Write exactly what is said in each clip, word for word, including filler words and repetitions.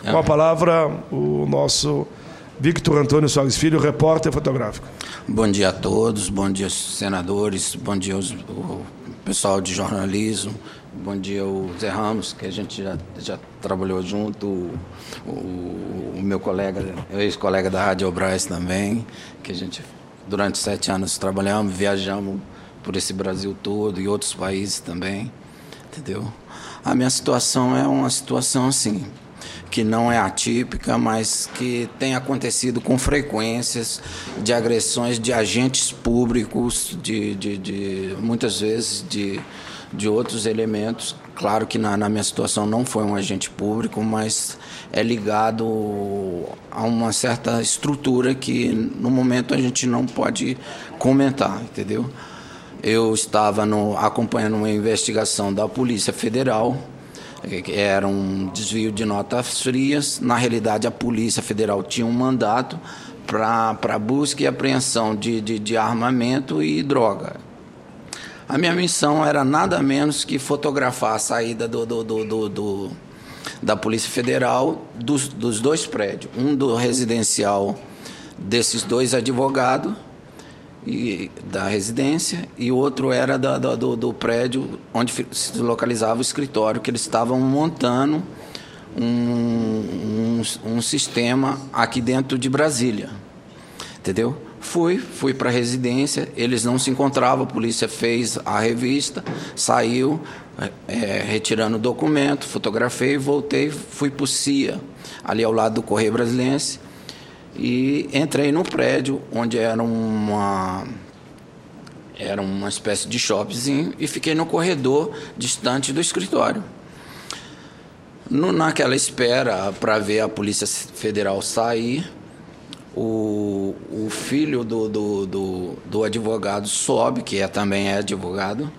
Com a palavra, o nosso Victor Antônio Soares Filho, repórter fotográfico. Bom dia a todos, bom dia senadores, bom dia aos, o pessoal de jornalismo, bom dia o Zé Ramos, que a gente já, já trabalhou junto, o, o, o meu colega, ex-colega da Rádio Brás também, que a gente durante sete anos trabalhamos, viajamos por esse Brasil todo e outros países também, entendeu? A minha situação é uma situação assim, que não é atípica, mas que tem acontecido com frequências de agressões de agentes públicos, de, de, de muitas vezes de, de outros elementos. Claro que na, na minha situação não foi um agente público, mas é ligado a uma certa estrutura que no momento a gente não pode comentar, entendeu? Eu estava no, acompanhando uma investigação da Polícia Federal, era um desvio de notas frias. Na realidade, a Polícia Federal tinha um mandato para busca e apreensão de, de, de armamento e droga. A minha missão era nada menos que fotografar a saída do, do, do, do, do, da Polícia Federal dos, dos dois prédios, um do residencial desses dois advogados e da residência, e o outro era da, da, do, do prédio onde se localizava o escritório, que eles estavam montando um, um, um sistema aqui dentro de Brasília, entendeu? Fui, fui para a residência, eles não se encontravam, a polícia fez a revista, saiu, é, retirando o documento, fotografei, voltei, fui para o C I A, ali ao lado do Correio Brasiliense, e entrei no prédio, onde era uma, era uma espécie de shoppingzinho, e fiquei no corredor distante do escritório. No, naquela espera para ver a Polícia Federal sair, o, o filho do, do, do, do advogado sobe, que é, também é advogado,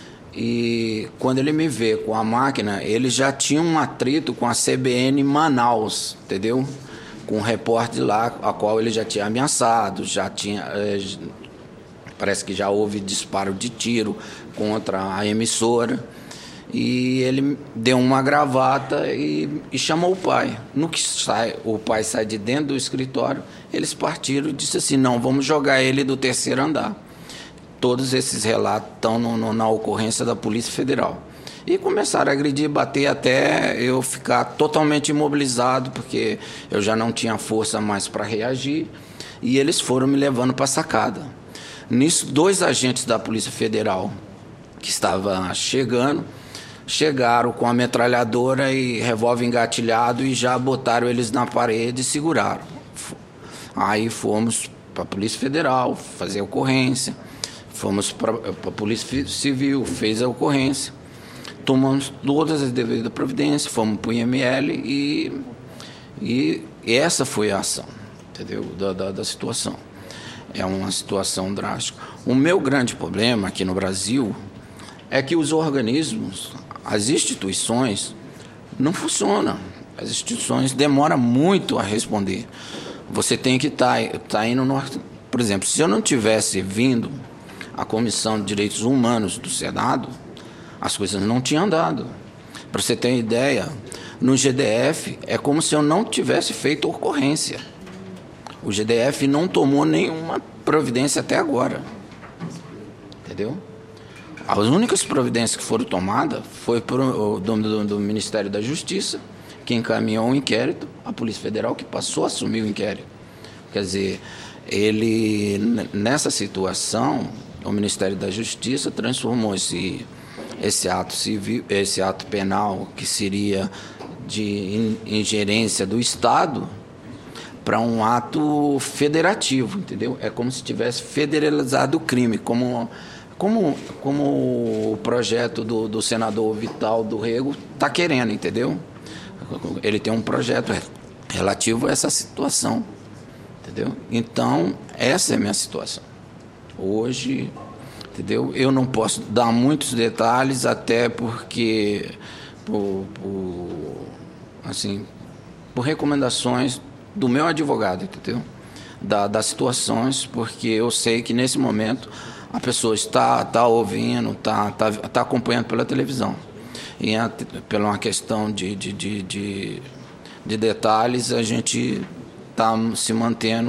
e quando ele me vê com a máquina, ele já tinha um atrito com a C B N Manaus, entendeu? Com um repórter lá, a qual ele já tinha ameaçado, já tinha, é, parece que já houve disparo de tiro contra a emissora, e ele deu uma gravata e, e chamou o pai. No que sai, o pai sai de dentro do escritório, eles partiram e disse assim, não, vamos jogar ele do terceiro andar. Todos esses relatos estão no, no, na ocorrência da Polícia Federal. E começaram a agredir, bater até eu ficar totalmente imobilizado, porque eu já não tinha força mais para reagir, e eles foram me levando para a sacada. Nisso, dois agentes da Polícia Federal que estavam chegando, chegaram com a metralhadora e revólver engatilhado e já botaram eles na parede e seguraram. Aí fomos para a Polícia Federal fazer a ocorrência, fomos para a Polícia Civil, fez a ocorrência, tomamos todas as devidas providências, fomos para o I M L e, e essa foi a ação, entendeu? Da, da, da situação. É uma situação drástica. O meu grande problema aqui no Brasil é que os organismos, as instituições, não funcionam. As instituições demoram muito a responder. Você tem que estar tá, tá indo no... Por exemplo, se eu não tivesse vindo à Comissão de Direitos Humanos do Senado, as coisas não tinham andado. Para você ter ideia, no G D F é como se eu não tivesse feito ocorrência. O G D F não tomou nenhuma providência até agora. Entendeu? As únicas providências que foram tomadas foi pro, do, do, do Ministério da Justiça, que encaminhou um inquérito, a Polícia Federal que passou a assumir o inquérito. Quer dizer, ele, nessa situação, o Ministério da Justiça transformou esse... esse ato civil, esse ato penal, que seria de ingerência do Estado, para um ato federativo, entendeu? É como se tivesse federalizado o crime, como, como, como o projeto do, do senador Vital do Rego está querendo, entendeu? Ele tem um projeto relativo a essa situação, entendeu? Então, essa é a minha situação. Hoje... Entendeu? Eu não posso dar muitos detalhes, até porque, por, por, assim, por recomendações do meu advogado, entendeu? Da, das situações, porque eu sei que nesse momento a pessoa está, está ouvindo, está, está, está acompanhando pela televisão. E é, pela uma questão de, de, de, de, de detalhes, a gente está se mantendo.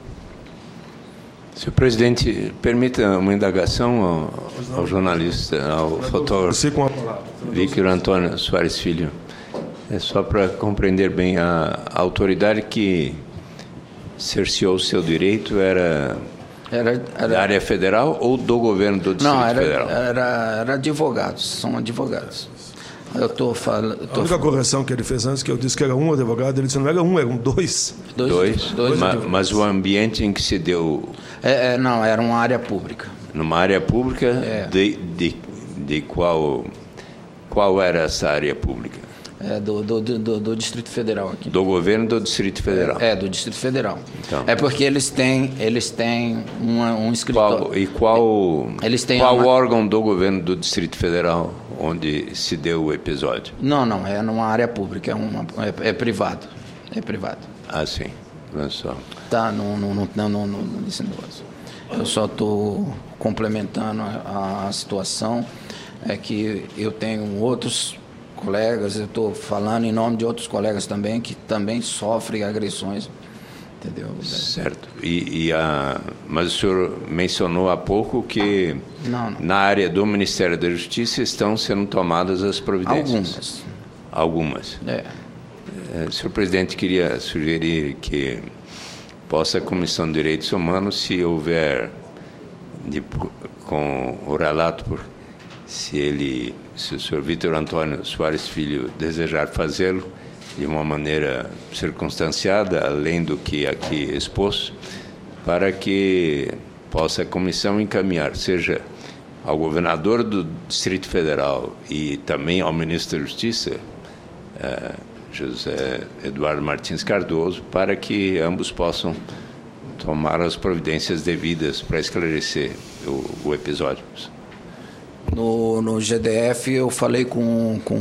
Senhor presidente, permita uma indagação ao, ao jornalista, ao fotógrafo Víctor Antônio Soares Filho. É só para compreender bem, a, a autoridade que cerceou o seu direito era, era, era da área federal ou do governo do Distrito não, era, Federal? Era, era advogados, são advogados. Eu tô falando. A única correção que ele fez antes, que eu disse que era um advogado, ele disse não era um, eram dois. Dois? Dois, dois mas, mas o ambiente em que se deu... É, é, não, era uma área pública. Numa área pública, é. de, de, de qual, qual era essa área pública? É, do, do, do, do Distrito Federal aqui. Do governo do Distrito Federal? É, é do Distrito Federal. Então. É porque eles têm, eles têm uma, um escritório... Qual, e qual, eles têm qual uma... órgão do governo do Distrito Federal onde se deu o episódio? Não, não, é numa área pública, é, uma, é, é privado. É privado. Ah, sim. Não só. Tá, no, no, no, no, no, no, nesse negócio. Eu só estou complementando a, a situação, é que eu tenho outros colegas, eu estou falando em nome de outros colegas também, que também sofrem agressões, entendeu? Certo. E, e a, mas o senhor mencionou há pouco que não, não. na área do Ministério da Justiça estão sendo tomadas as providências. Algumas. Algumas. É. É, senhor presidente, queria sugerir que possa a Comissão de Direitos Humanos, se houver, de, com o relato, por, se ele, se o senhor Víctor Antônio Soares Filho desejar fazê-lo de uma maneira circunstanciada, além do que aqui expôs, para que possa a comissão encaminhar, seja ao governador do Distrito Federal e também ao ministro da Justiça, eh, José Eduardo Martins Cardoso, para que ambos possam tomar as providências devidas para esclarecer o, o episódio. No, no G D F eu falei com, com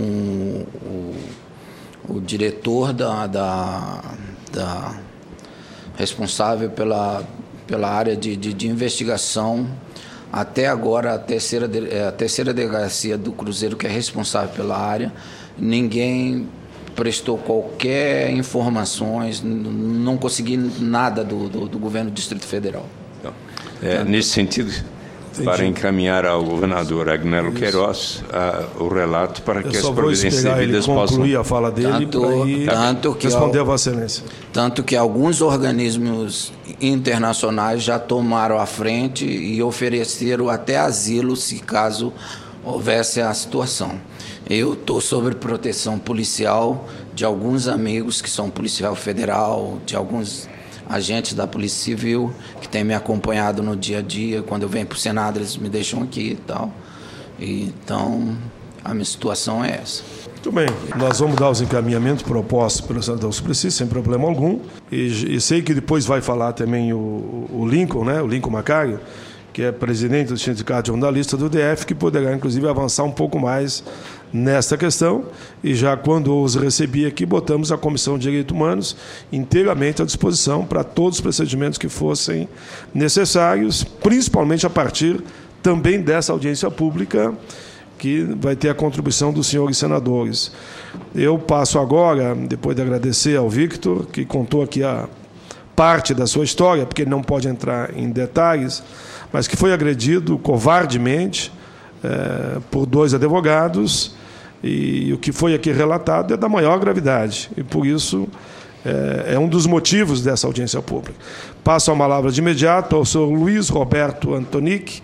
o, o diretor da, da, da responsável pela, pela área de, de, de investigação. Até agora, a terceira, a terceira delegacia do Cruzeiro, que é responsável pela área, ninguém prestou qualquer informações, não consegui nada do, do, do governo do Distrito Federal. Então, é, nesse sentido, entendi, para encaminhar ao governador Agnello Queiroz a, o relato para Eu que as providências devidas possam... Eu só vou concluir a fala dele tanto, para ir tanto que responder ao, a Vossa Excelência. Tanto que alguns organismos internacionais já tomaram a frente e ofereceram até asilo se caso houvesse a situação. Eu estou sob proteção policial de alguns amigos que são policial federal, de alguns agentes da Polícia Civil que têm me acompanhado no dia a dia. Quando eu venho para o Senado, eles me deixam aqui e tal. E, então, a minha situação é essa. Muito bem, nós vamos dar os encaminhamentos propostos pelo senador Suplicy, sem problema algum. E, e sei que depois vai falar também o, o Lincoln, né, o Lincoln Macário, que é presidente do Sindicato de Jornalistas do D F, que poderá, inclusive, avançar um pouco mais nesta questão. E já quando os recebi aqui, botamos a Comissão de Direitos Humanos inteiramente à disposição para todos os procedimentos que fossem necessários, principalmente a partir também dessa audiência pública, que vai ter a contribuição dos senhores senadores. Eu passo agora, depois de agradecer ao Victor, que contou aqui a parte da sua história, porque ele não pode entrar em detalhes, mas que foi agredido covardemente é, por dois advogados, e o que foi aqui relatado é da maior gravidade, e por isso é, é um dos motivos dessa audiência pública. Passo a palavra de imediato ao senhor Luiz Roberto Antonic,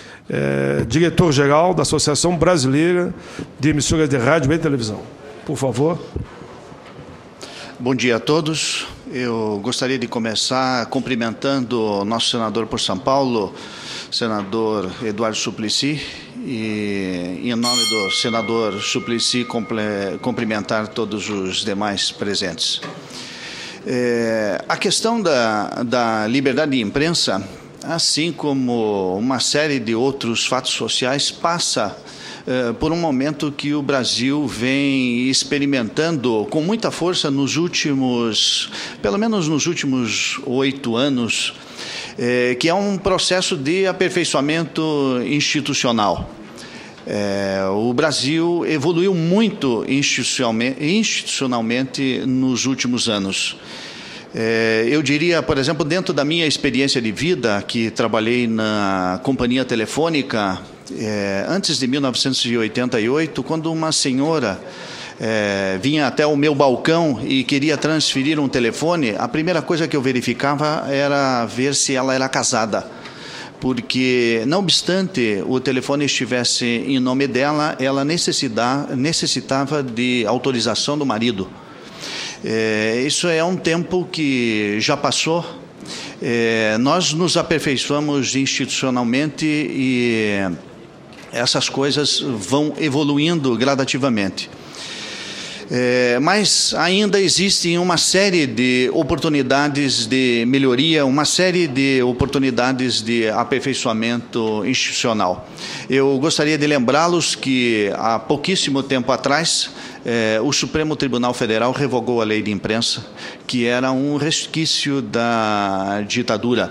é, diretor-geral da Associação Brasileira de Emissoras de Rádio e Televisão. Por favor. Bom dia a todos. Eu gostaria de começar cumprimentando o nosso senador por São Paulo, senador Eduardo Suplicy, e em nome do senador Suplicy cumprimentar todos os demais presentes. É, a questão da, da liberdade de imprensa, assim como uma série de outros fatos sociais, passa por um momento que o Brasil vem experimentando com muita força nos últimos, pelo menos nos últimos oito anos, que é um processo de aperfeiçoamento institucional. É, o Brasil evoluiu muito institucionalmente, institucionalmente nos últimos anos. É, eu diria, por exemplo, dentro da minha experiência de vida, que trabalhei na companhia telefônica é, antes de mil novecentos e oitenta e oito, quando uma senhora é, vinha até o meu balcão e queria transferir um telefone, a primeira coisa que eu verificava era ver se ela era casada. Porque, não obstante o telefone estivesse em nome dela, ela necessitava de autorização do marido. É, isso é um tempo que já passou. É, nós nos aperfeiçoamos institucionalmente e essas coisas vão evoluindo gradativamente. É, mas ainda existe uma série de oportunidades de melhoria, uma série de oportunidades de aperfeiçoamento institucional. Eu gostaria de lembrá-los que há pouquíssimo tempo atrás é, o Supremo Tribunal Federal revogou a lei de imprensa, que era um resquício da ditadura.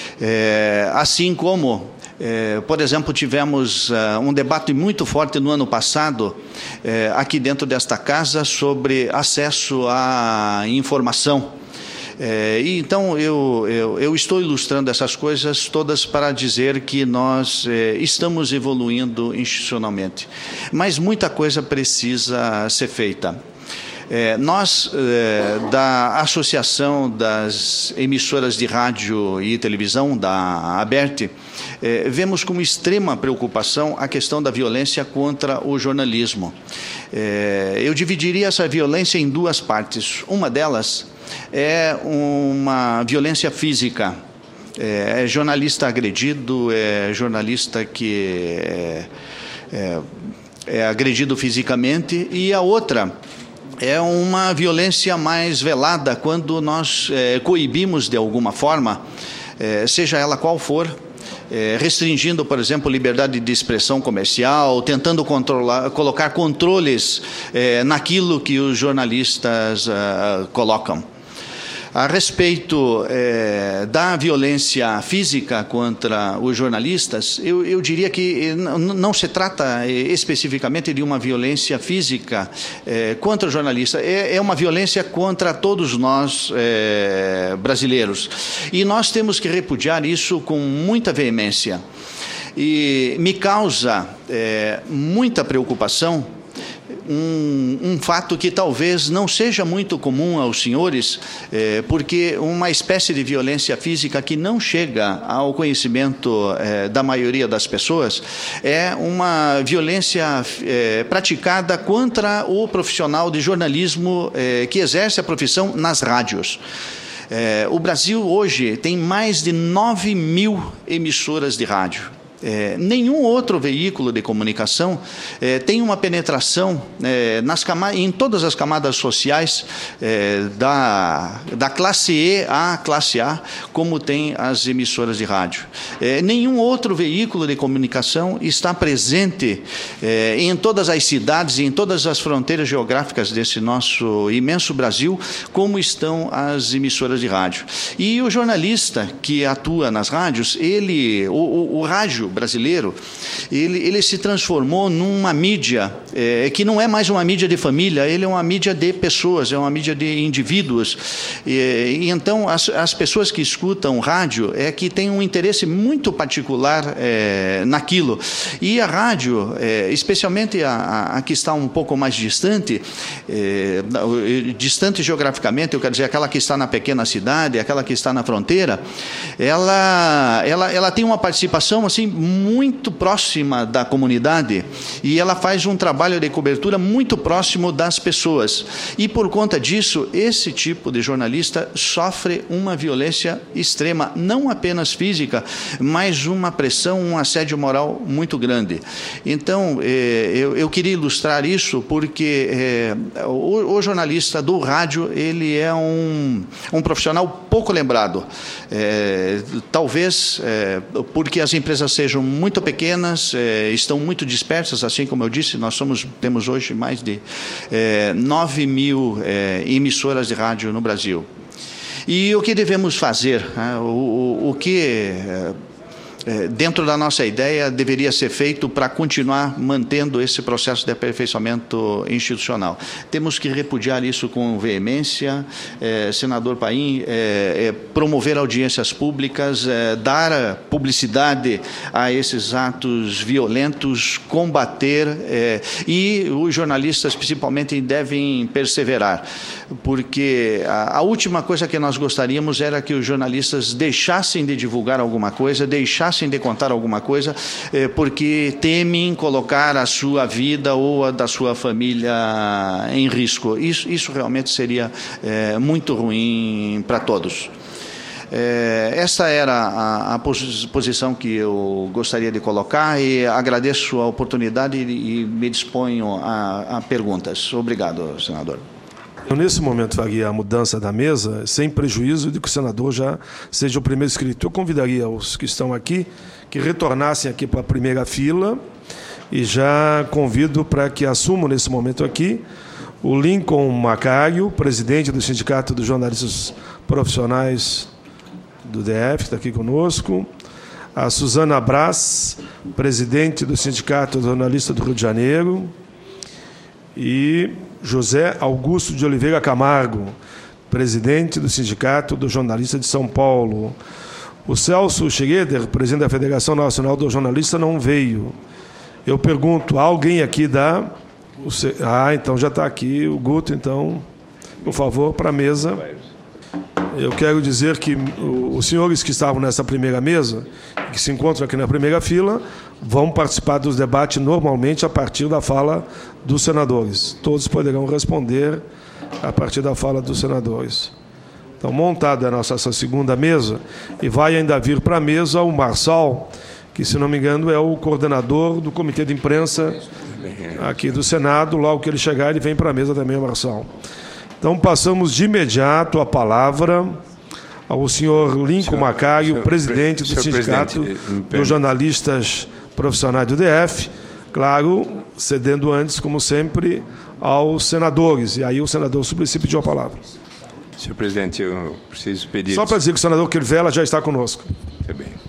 É, assim como É, por exemplo, tivemos uh, um debate muito forte no ano passado, eh, aqui dentro desta casa, sobre acesso à informação. É, e então, eu, eu, eu estou ilustrando essas coisas todas para dizer que nós é, estamos evoluindo institucionalmente. Mas muita coisa precisa ser feita. É, nós, é, da Associação das Emissoras de Rádio e Televisão, da ABERT, é, vemos com extrema preocupação a questão da violência contra o jornalismo. É, eu dividiria essa violência em duas partes. Uma delas é uma violência física. É, é jornalista agredido, é jornalista que é, é, é agredido fisicamente, e a outra é uma violência mais velada, quando nós é, coibimos de alguma forma, é, seja ela qual for, é, restringindo, por exemplo, liberdade de expressão comercial, tentando controlar, colocar controles é, naquilo que os jornalistas é, colocam. A respeito é, da violência física contra os jornalistas, eu, eu diria que não se trata especificamente de uma violência física é, contra o jornalista, é, é uma violência contra todos nós é, brasileiros. E nós temos que repudiar isso com muita veemência. E me causa é, muita preocupação Um, um fato que talvez não seja muito comum aos senhores, é, porque uma espécie de violência física que não chega ao conhecimento é, da maioria das pessoas é uma violência é, praticada contra o profissional de jornalismo é, que exerce a profissão nas rádios. É, o Brasil hoje tem mais de nove mil emissoras de rádio. É, nenhum outro veículo de comunicação é, tem uma penetração é, nas camadas, em todas as camadas sociais, é, da, da classe E à classe A, como tem as emissoras de rádio. É, nenhum outro veículo de comunicação está presente é, em todas as cidades e em todas as fronteiras geográficas desse nosso imenso Brasil, como estão as emissoras de rádio. E o jornalista que atua nas rádios, ele, o, o, o rádio brasileiro, ele, ele se transformou numa mídia é, que não é mais uma mídia de família, ele é uma mídia de pessoas, é uma mídia de indivíduos. E, e então, as, as pessoas que escutam rádio é que têm um interesse muito particular é, naquilo. E a rádio, é, especialmente a, a, a que está um pouco mais distante, é, distante geograficamente, eu quero dizer, aquela que está na pequena cidade, aquela que está na fronteira, ela, ela, ela tem uma participação assim muito próxima da comunidade, e ela faz um trabalho de cobertura muito próximo das pessoas. E por conta disso, esse tipo de jornalista sofre uma violência extrema, não apenas física, mas uma pressão, um assédio moral muito grande. Então, eh, eu, eu queria ilustrar isso porque eh, o, o jornalista do rádio, ele é um, um profissional pouco lembrado. Eh, talvez eh, porque as empresas sejam muito pequenas, eh, estão muito dispersas, assim como eu disse, nós somos, temos hoje mais de eh, nove mil eh, emissoras de rádio no Brasil. E o que devemos fazer? Né? O, o, o que... Eh, é, dentro da nossa ideia, deveria ser feito para continuar mantendo esse processo de aperfeiçoamento institucional. Temos que repudiar isso com veemência. É, senador Paim, é, é, promover audiências públicas, é, dar publicidade a esses atos violentos, combater, é, e os jornalistas, principalmente, devem perseverar, porque a, a última coisa que nós gostaríamos era que os jornalistas deixassem de divulgar alguma coisa, deixassem de contar alguma coisa, eh, porque temem colocar a sua vida ou a da sua família em risco. Isso, isso realmente seria eh, muito ruim para todos. Eh, essa era a, a posição que eu gostaria de colocar e agradeço a oportunidade e, e me disponho a, a perguntas. Obrigado, senador. Eu, nesse momento, faria a mudança da mesa, sem prejuízo de que o senador já seja o primeiro inscrito. Eu convidaria os que estão aqui que retornassem aqui para a primeira fila e já convido para que assumam, nesse momento aqui, o Lincoln Macário, presidente do Sindicato dos Jornalistas Profissionais do D F, que está aqui conosco, a Suzana Brás, presidente do Sindicato dos Jornalistas do Rio de Janeiro, e José Augusto de Oliveira Camargo, presidente do Sindicato dos Jornalistas de São Paulo. O Celso Schroeder, presidente da Federação Nacional dos Jornalistas, não veio. Eu pergunto, há alguém aqui da... Ah, então já está aqui o Guto, então, por favor, para a mesa. Eu quero dizer que os senhores que estavam nessa primeira mesa, que se encontram aqui na primeira fila, vão participar dos debates normalmente a partir da fala dos senadores. Todos poderão responder a partir da fala dos senadores. Então, montada a nossa essa segunda mesa, e vai ainda vir para a mesa o Marçal, que, se não me engano, é o coordenador do Comitê de Imprensa aqui do Senado. Logo que ele chegar, ele vem para a mesa também, o Marçal. Então, passamos de imediato a palavra ao senhor Lincoln Macário, presidente do Sindicato dos Jornalistas Profissionais do D F, claro, cedendo antes, como sempre, aos senadores. E aí o senador Suplicy pediu a palavra. Senhor presidente, eu preciso pedir... Só para dizer que o senador Crivella já está conosco. Muito bem.